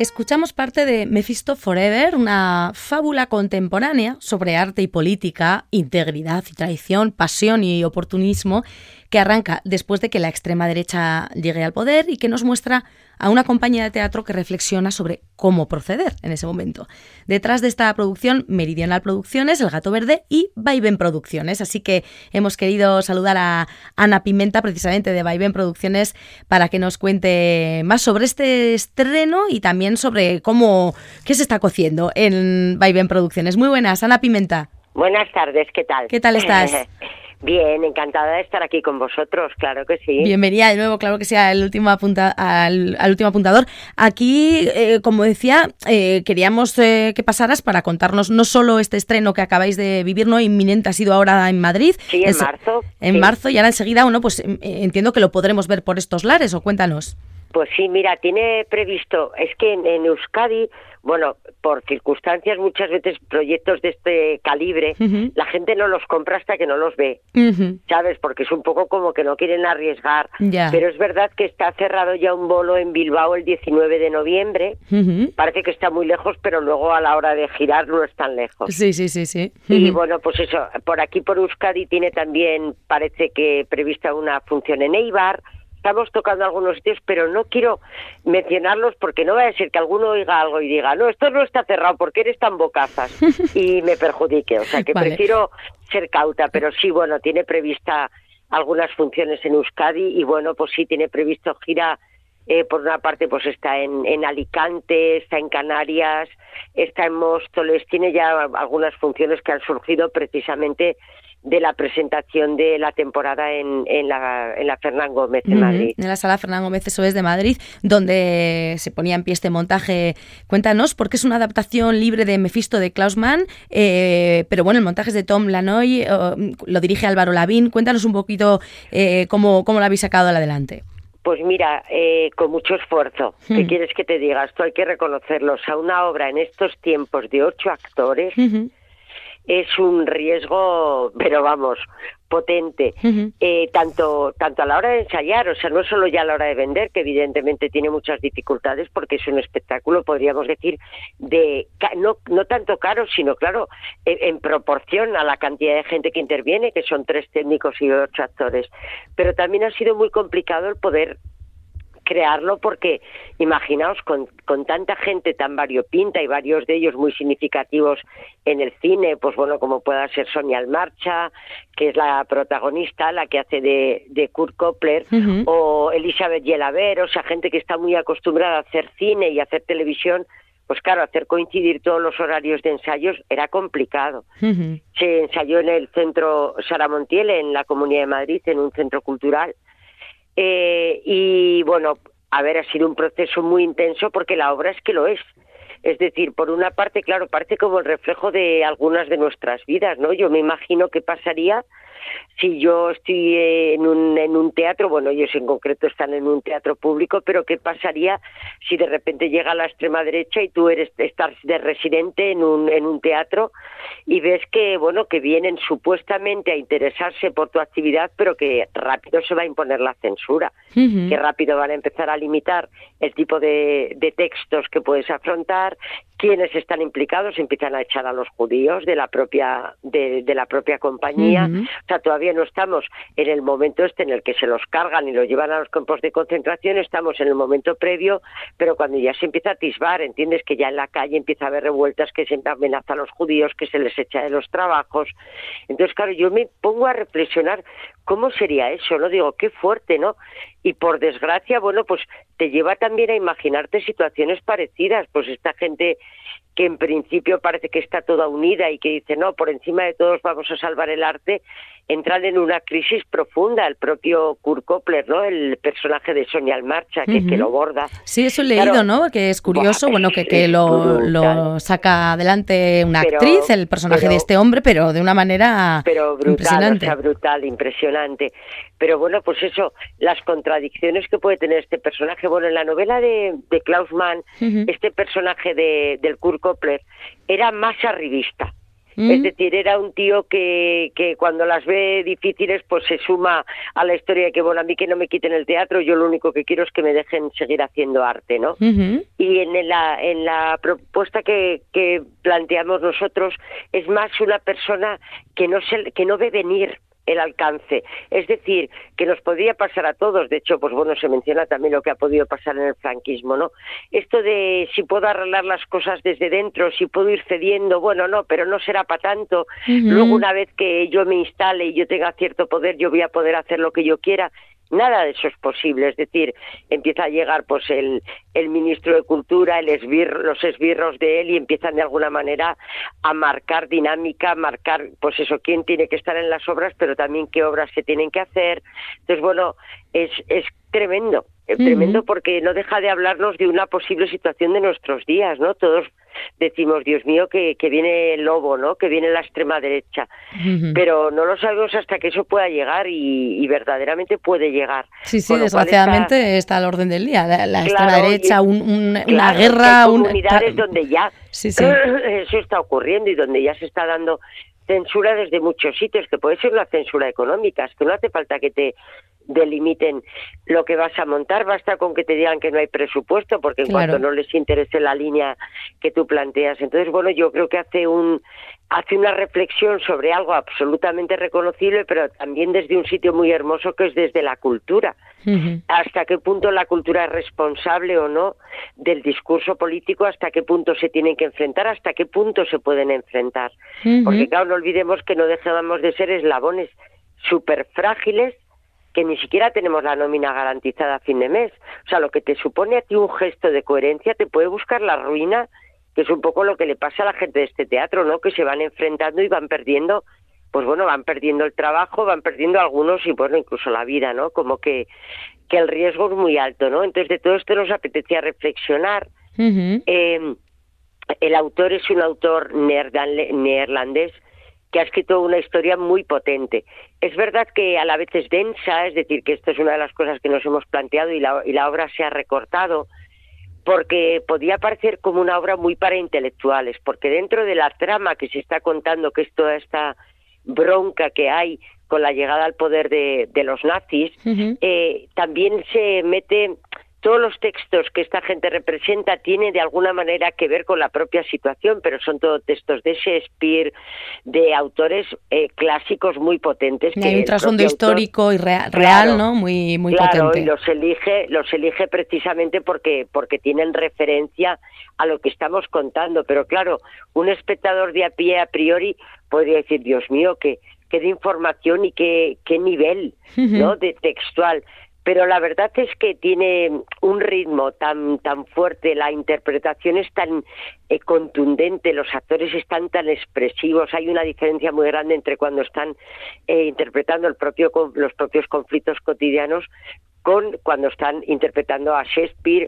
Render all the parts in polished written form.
Escuchamos parte de Mephisto Forever, una fábula contemporánea sobre arte y política, integridad y traición, pasión y oportunismo, que arranca después de que la extrema derecha llegue al poder y que nos muestra a una compañía de teatro que reflexiona sobre cómo proceder en ese momento. Detrás de esta producción, Meridional Producciones, El Gato Verde y Vaivén Producciones. Así que hemos querido saludar a Ana Pimenta, precisamente de Vaivén Producciones, para que nos cuente más sobre este estreno y también sobre qué se está cociendo en Vaivén Producciones. Muy buenas, Ana Pimenta. Buenas tardes, ¿qué tal? ¿Qué tal estás? Bien, encantada de estar aquí con vosotros, claro que sí. Bienvenida de nuevo, claro que sí, al último apuntador. Aquí, como decía, queríamos que pasaras para contarnos no solo este estreno que acabáis de vivir, ¿no? Inminente, ha sido ahora en Madrid. Sí, en marzo. En marzo, y ahora enseguida, pues entiendo que lo podremos ver por estos lares, o cuéntanos. Pues sí, mira, tiene previsto, es que en Euskadi, bueno, por circunstancias muchas veces proyectos de este calibre, la gente no los compra hasta que no los ve, ¿sabes? Porque es un poco como que no quieren arriesgar, pero es verdad que está cerrado ya un bolo en Bilbao el 19 de noviembre, parece que está muy lejos, pero luego a la hora de girar no es tan lejos. Sí. Y bueno, pues eso, por aquí por Euskadi tiene también, parece que prevista una función en Eibar. Estamos tocando algunos sitios, pero no quiero mencionarlos porque no va a ser que alguno oiga algo y diga, no, esto no está cerrado, ¿por qué eres tan bocazas? Y me perjudique, o sea que vale. Prefiero ser cauta, pero sí, bueno, tiene prevista algunas funciones en Euskadi y bueno, pues sí, tiene previsto gira, por una parte pues está en Alicante, está en Canarias, está en Móstoles, tiene ya algunas funciones que han surgido precisamente de la presentación de la temporada en la Fernán Gómez de Madrid. En la sala Fernán Gómez, eso es, de Madrid, donde se ponía en pie este montaje. Cuéntanos, porque es una adaptación libre de Mephisto de Klaus Mann, pero bueno, el montaje es de Tom Lanoy, lo dirige Álvaro Lavín. Cuéntanos un poquito cómo lo habéis sacado adelante. Pues mira, con mucho esfuerzo. ¿Qué quieres que te diga? Esto hay que reconocerlo. O sea, una obra en estos tiempos de 8 actores... es un riesgo, pero vamos, potente, tanto a la hora de ensayar, o sea, no solo ya a la hora de vender, que evidentemente tiene muchas dificultades porque es un espectáculo, podríamos decir, no tanto caro, sino claro, en proporción a la cantidad de gente que interviene, que son 3 técnicos y 8 actores, pero también ha sido muy complicado el poder crearlo porque imaginaos con tanta gente tan variopinta y varios de ellos muy significativos en el cine, pues bueno, como pueda ser Sonia Almarcha, que es la protagonista, la que hace de Kurt Koppler, o Elizabeth Yelaber, o sea, gente que está muy acostumbrada a hacer cine y a hacer televisión, pues claro, hacer coincidir todos los horarios de ensayos era complicado. Se ensayó en el centro Sara Montiel, en la Comunidad de Madrid, en un centro cultural. Y bueno, a ver, ha sido un proceso muy intenso porque la obra es que lo es. Es decir, por una parte, claro, parece como el reflejo de algunas de nuestras vidas, ¿no? Yo me imagino qué pasaría si yo estoy en un teatro, bueno, ellos en concreto están en un teatro público, pero ¿qué pasaría si de repente llega la extrema derecha y tú estás de residente en un teatro y ves que, bueno, que vienen supuestamente a interesarse por tu actividad, pero que rápido se va a imponer la censura, que rápido van a empezar a limitar el tipo de textos que puedes afrontar, quienes están implicados, empiezan a echar a los judíos de la propia compañía. O sea, todavía no estamos en el momento en el que se los cargan y los llevan a los campos de concentración, estamos en el momento previo, pero cuando ya se empieza a atisbar, entiendes que ya en la calle empieza a haber revueltas, que se amenaza a los judíos, que se les echa de los trabajos. Entonces, claro, yo me pongo a reflexionar cómo sería eso, ¿no? Digo, qué fuerte, ¿no? Y por desgracia, bueno, pues te lleva también a imaginarte situaciones parecidas, pues esta gente que en principio parece que está toda unida y que dice, no, por encima de todos vamos a salvar el arte, entran en una crisis profunda. El propio Kurt Koppler, ¿no? El personaje de Sonia Almarcha, que lo borda. Sí, eso he leído, claro, ¿no? Que es curioso, bueno, que lo saca adelante una actriz, el personaje de este hombre, pero de una manera impresionante. O sea, brutal, impresionante. Pero bueno, pues eso, las contradicciones que puede tener este personaje. Bueno, en la novela de Klaus Mann, este personaje del Kurt Koppler era más arribista. Es decir, era un tío que cuando las ve difíciles pues se suma a la historia de que, bueno, a mí que no me quiten el teatro, yo lo único que quiero es que me dejen seguir haciendo arte, ¿no? Y en la propuesta que planteamos nosotros es más una persona que no ve venir el alcance, es decir, que nos podría pasar a todos. De hecho, pues bueno, se menciona también lo que ha podido pasar en el franquismo, ¿no? Esto de si puedo arreglar las cosas desde dentro, si puedo ir cediendo, bueno, no, pero no será para tanto. Luego, una vez que yo me instale y yo tenga cierto poder, yo voy a poder hacer lo que yo quiera. Nada de eso es posible, es decir, empieza a llegar pues el ministro de Cultura, los esbirros de él, y empiezan de alguna manera a marcar dinámica, marcar pues eso, quién tiene que estar en las obras, pero también qué obras se tienen que hacer. Entonces, bueno, es tremendo, tremendo, porque no deja de hablarnos de una posible situación de nuestros días, ¿no? Todos decimos, Dios mío, que viene el lobo, ¿no? Que viene la extrema derecha, pero no lo sabemos hasta que eso pueda llegar, y verdaderamente puede llegar. Sí, desgraciadamente está al orden del día, la extrema derecha, una guerra... Hay comunidades donde ya eso está ocurriendo y donde ya se está dando censura desde muchos sitios, que puede ser una censura económica, es que no hace falta que te delimiten lo que vas a montar, basta con que te digan que no hay presupuesto, porque en cuanto no les interese la línea que tú planteas. Entonces, bueno, yo creo que hace una reflexión sobre algo absolutamente reconocible, pero también desde un sitio muy hermoso, que es desde la cultura. Hasta qué punto la cultura es responsable o no del discurso político, hasta qué punto se tienen que enfrentar, hasta qué punto se pueden enfrentar. Porque claro, no olvidemos que no dejamos de ser eslabones súper frágiles, que ni siquiera tenemos la nómina garantizada a fin de mes. O sea, lo que te supone a ti un gesto de coherencia te puede buscar la ruina, que es un poco lo que le pasa a la gente de este teatro, ¿no? Que se van enfrentando y van perdiendo, pues bueno, van perdiendo el trabajo, van perdiendo algunos y bueno, incluso la vida, ¿no? Como que el riesgo es muy alto, ¿no? Entonces, de todo esto nos apetecía reflexionar. El autor es un autor neerlandés que ha escrito una historia muy potente. Es verdad que a la vez es densa, es decir, que esto es una de las cosas que nos hemos planteado, y la obra se ha recortado, porque podía parecer como una obra muy para intelectuales, porque dentro de la trama que se está contando, que es toda esta bronca que hay con la llegada al poder de los nazis, también se mete... Todos los textos que esta gente representa tienen de alguna manera que ver con la propia situación, pero son todos textos de Shakespeare, de autores clásicos muy potentes. Y hay un trasfondo histórico y real, ¿no? Muy potente. Y los elige precisamente porque tienen referencia a lo que estamos contando. Pero claro, un espectador de a pie a priori podría decir, Dios mío, qué de información y qué nivel, ¿no? De textual. Pero la verdad es que tiene un ritmo tan fuerte, la interpretación es tan contundente, los actores están tan expresivos, hay una diferencia muy grande entre cuando están interpretando los propios conflictos cotidianos con cuando están interpretando a Shakespeare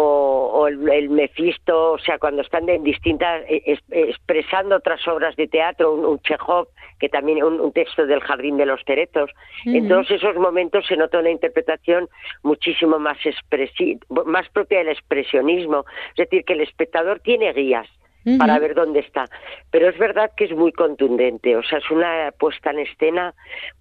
o el Mefisto, o sea, cuando están en distintas expresando otras obras de teatro, un Chekhov, que también un texto del Jardín de los Cerezos. En todos esos momentos se nota una interpretación muchísimo más más propia del expresionismo, es decir, que el espectador tiene guías para ver dónde está, pero es verdad que es muy contundente, o sea, es una puesta en escena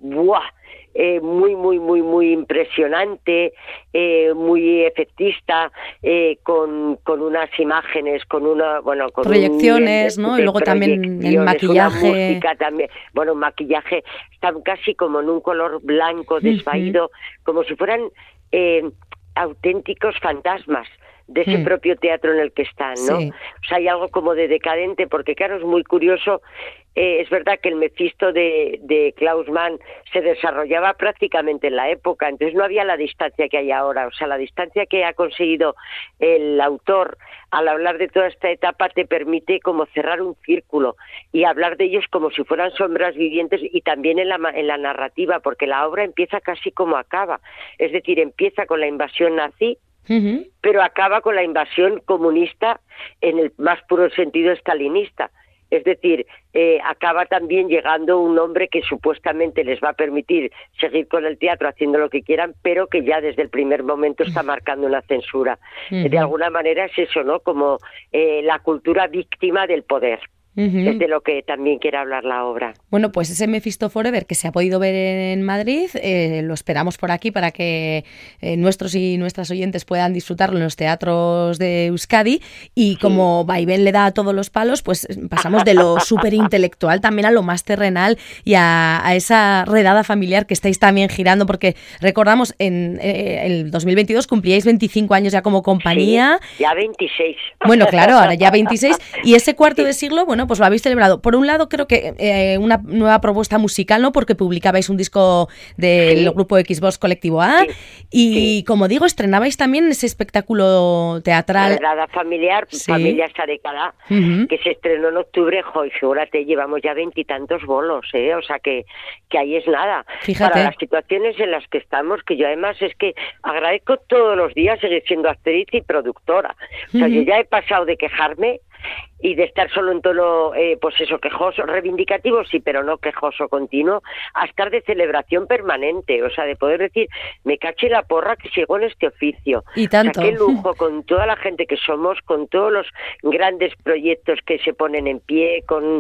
muy impresionante, muy efectista, con unas imágenes, con proyecciones, ¿no? Y luego también el maquillaje, una música también, un maquillaje, están casi como en un color blanco desvaído, como si fueran auténticos fantasmas de ese propio teatro en el que están, ¿no? Sí. O sea, hay algo como de decadente, porque claro, es muy curioso, es verdad que el Mefisto de Klaus Mann se desarrollaba prácticamente en la época, entonces no había la distancia que hay ahora, o sea, la distancia que ha conseguido el autor al hablar de toda esta etapa te permite como cerrar un círculo y hablar de ellos como si fueran sombras vivientes, y también en la narrativa, porque la obra empieza casi como acaba, es decir, empieza con la invasión nazi, pero acaba con la invasión comunista en el más puro sentido stalinista. Es decir, acaba también llegando un hombre que supuestamente les va a permitir seguir con el teatro haciendo lo que quieran, pero que ya desde el primer momento está marcando una censura. De alguna manera es eso, ¿no? Como la cultura víctima del poder. Es de lo que también quiere hablar la obra. Bueno, pues ese Mephisto Forever que se ha podido ver en Madrid, lo esperamos por aquí para que nuestros y nuestras oyentes puedan disfrutarlo en los teatros de Euskadi. Y como Vaivén le da a todos los palos, pues pasamos de lo súper intelectual también a lo más terrenal y a esa redada familiar que estáis también girando, porque recordamos, en el 2022 cumplíais 25 años ya como compañía. Sí, ya 26. Bueno, claro, ahora ya 26. Y ese cuarto de siglo, bueno, pues lo habéis celebrado. Por un lado, creo que una nueva propuesta musical, ¿no? Porque publicabais un disco del grupo Xbox Colectivo A. Y como digo, estrenabais también ese espectáculo teatral. Redada familiar, Familia Sarecada, que se estrenó en octubre. Y figúrate, llevamos ya 20 y tantos bolos, o sea que ahí es nada. Fíjate. Para las situaciones en las que estamos, que yo además es que agradezco todos los días seguir siendo actriz y productora. O sea, yo ya he pasado de quejarme y de estar solo en tono, pues eso, quejoso, reivindicativo sí, pero no quejoso continuo, a estar de celebración permanente, o sea, de poder decir, me caché la porra que sigo en este oficio. Y tanto. O sea, qué lujo, con toda la gente que somos, con todos los grandes proyectos que se ponen en pie, con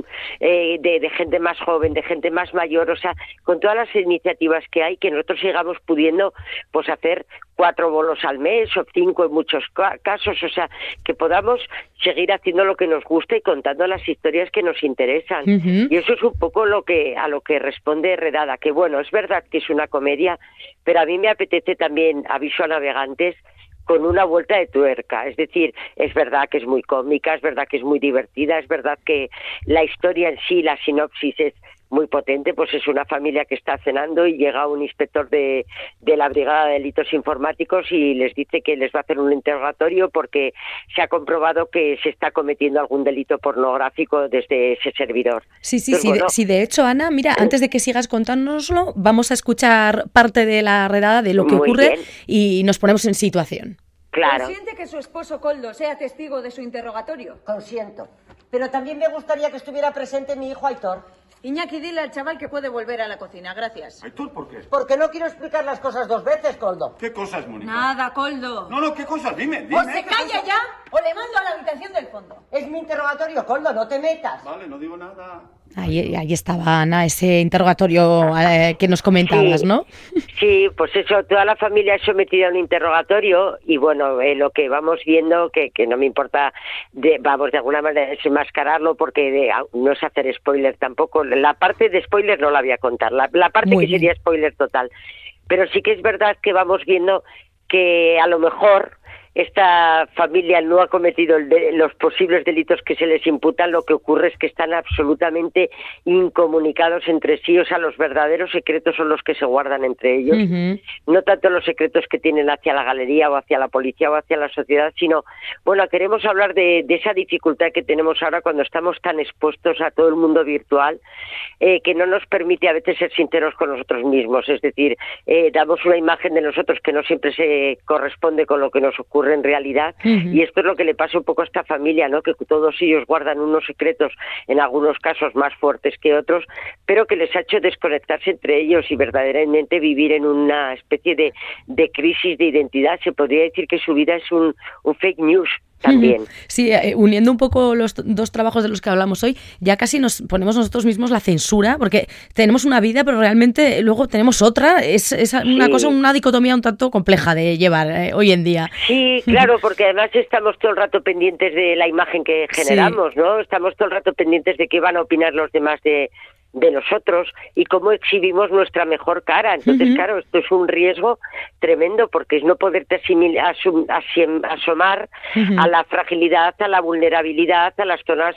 de gente más joven, de gente más mayor, o sea, con todas las iniciativas que hay, que nosotros sigamos pudiendo, pues hacer 4 bolos al mes o 5 en muchos casos, o sea, que podamos seguir haciendo lo que nos gusta y contando las historias que nos interesan. Y eso es un poco a lo que responde Redada, que bueno, es verdad que es una comedia, pero a mí me apetece también, aviso a navegantes, con una vuelta de tuerca, es decir, es verdad que es muy cómica, es verdad que es muy divertida, es verdad que la historia en sí, la sinopsis es muy potente, pues es una familia que está cenando y llega un inspector de la Brigada de Delitos Informáticos y les dice que les va a hacer un interrogatorio porque se ha comprobado que se está cometiendo algún delito pornográfico desde ese servidor. Sí, de hecho, Ana, mira, antes de que sigas contándonoslo, vamos a escuchar parte de la redada de lo que ocurre y nos ponemos en situación. Claro. ¿Consiente que su esposo Koldo sea testigo de su interrogatorio? Consiento. Pero también me gustaría que estuviera presente mi hijo Aitor. Iñaki, dile al chaval que puede volver a la cocina, gracias. ¿Aitor por qué? Porque no quiero explicar las cosas 2 veces, Koldo. ¿Qué cosas, Mónica? Nada, Koldo. No, ¿qué cosas? Dime. O se calla ya o le mando a la habitación del fondo. Es mi interrogatorio, Koldo, no te metas. Vale, no digo nada. Ahí estaba, Ana, ese interrogatorio que nos comentabas, ¿no? Sí, pues eso, toda la familia es sometida a un interrogatorio y bueno, lo que vamos viendo, que no me importa, vamos de alguna manera desenmascararlo porque no es hacer spoiler tampoco, la parte de spoiler no la voy a contar, la parte que sería spoiler total, pero sí que es verdad que vamos viendo que a lo mejor esta familia no ha cometido los posibles delitos que se les imputan, lo que ocurre es que están absolutamente incomunicados entre sí, o sea, los verdaderos secretos son los que se guardan entre ellos, no tanto los secretos que tienen hacia la galería o hacia la policía o hacia la sociedad, sino, bueno, queremos hablar de esa dificultad que tenemos ahora cuando estamos tan expuestos a todo el mundo virtual, que no nos permite a veces ser sinceros con nosotros mismos, es decir, damos una imagen de nosotros que no siempre se corresponde con lo que nos ocurre en realidad, y esto es lo que le pasa un poco a esta familia, ¿no? Que todos ellos guardan unos secretos, en algunos casos más fuertes que otros, pero que les ha hecho desconectarse entre ellos y verdaderamente vivir en una especie de crisis de identidad. Se podría decir que su vida es un fake news también. Sí, uniendo un poco los 2 trabajos de los que hablamos hoy, ya casi nos ponemos nosotros mismos la censura, porque tenemos una vida, pero realmente luego tenemos otra. Es una cosa, una dicotomía un tanto compleja de llevar hoy en día. Sí, claro, porque además estamos todo el rato pendientes de la imagen que generamos, ¿no? Estamos todo el rato pendientes de qué van a opinar los demás de nosotros y cómo exhibimos nuestra mejor cara. Entonces, claro, esto es un riesgo tremendo porque es no poderte asomar a la fragilidad, a la vulnerabilidad, a las zonas,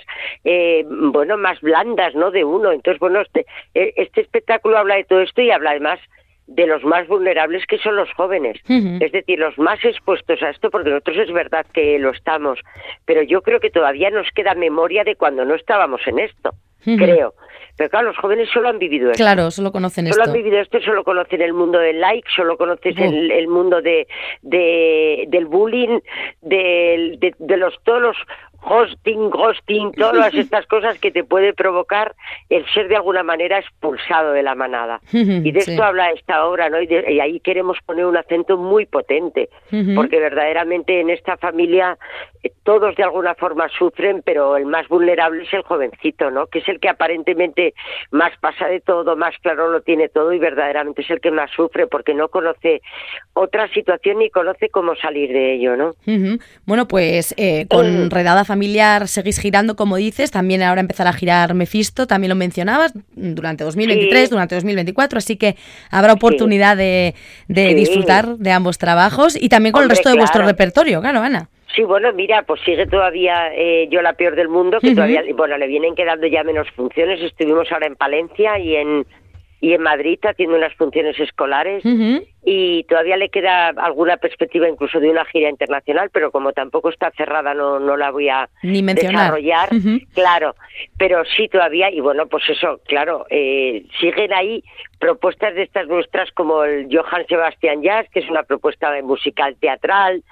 más blandas, ¿no?, de uno. Entonces, bueno, este espectáculo habla de todo esto y habla además de los más vulnerables, que son los jóvenes, es decir, los más expuestos a esto, porque nosotros es verdad que lo estamos, pero yo creo que todavía nos queda memoria de cuando no estábamos en esto, creo. Pero claro, los jóvenes solo han vivido esto. Claro, solo conocen esto. Solo han vivido esto, solo conocen el mundo del like, solo conoces el mundo del bullying, de todos los ghosting, todas estas cosas que te puede provocar el ser de alguna manera expulsado de la manada. Y de esto habla esta obra, ¿no? Y ahí queremos poner un acento muy potente, porque verdaderamente en esta familia todos de alguna forma sufren, pero el más vulnerable es el jovencito, ¿no? Que es el que aparentemente más pasa de todo, más claro lo tiene todo y verdaderamente es el que más sufre porque no conoce otra situación ni conoce cómo salir de ello, ¿no? Bueno, pues con Redada Familiar seguís girando, como dices, también ahora empezará a girar Mefisto, también lo mencionabas, durante 2023, durante 2024, así que habrá oportunidad de disfrutar de ambos trabajos y también con el resto de vuestro repertorio, claro, Ana. Sí, bueno, mira, pues sigue todavía Yo la peor del mundo, que todavía, bueno, le vienen quedando ya menos funciones. Estuvimos ahora en Palencia y en Madrid haciendo unas funciones escolares y todavía le queda alguna perspectiva incluso de una gira internacional, pero como tampoco está cerrada no la voy a desarrollar, claro, pero sí todavía, y bueno, pues eso, claro, siguen ahí propuestas de estas nuestras como el Johann Sebastian Jazz, que es una propuesta musical teatral,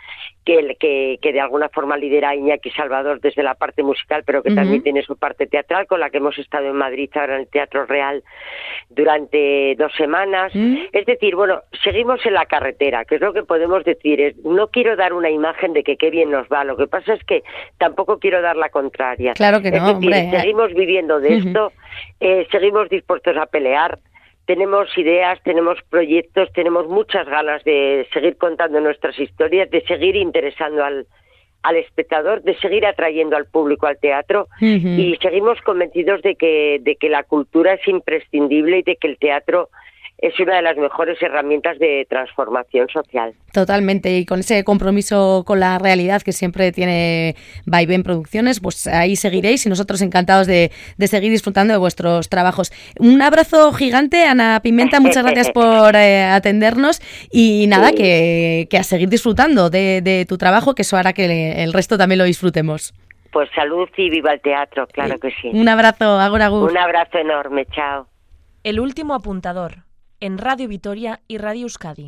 que de alguna forma lidera Iñaki Salvador desde la parte musical, pero que también tiene su parte teatral, con la que hemos estado en Madrid ahora en el Teatro Real durante 2 semanas. Es decir, bueno, seguimos en la carretera, que es lo que podemos decir. No quiero dar una imagen de que qué bien nos va, lo que pasa es que tampoco quiero dar la contraria. Claro que no, es decir, hombre. Seguimos viviendo de esto, seguimos dispuestos a pelear. Tenemos ideas, tenemos proyectos, tenemos muchas ganas de seguir contando nuestras historias, de seguir interesando al espectador, de seguir atrayendo al público al teatro y seguimos convencidos de que la cultura es imprescindible y de que el teatro es una de las mejores herramientas de transformación social. Totalmente, y con ese compromiso con la realidad que siempre tiene Vaivén Producciones, pues ahí seguiréis y nosotros encantados de seguir disfrutando de vuestros trabajos. Un abrazo gigante, Ana Pimenta, muchas gracias por atendernos y nada, que a seguir disfrutando de tu trabajo, que eso hará que el resto también lo disfrutemos. Pues salud y viva el teatro, claro que sí. Un abrazo, agur agur. Un abrazo enorme, chao. El último apuntador, en Radio Vitoria y Radio Euskadi.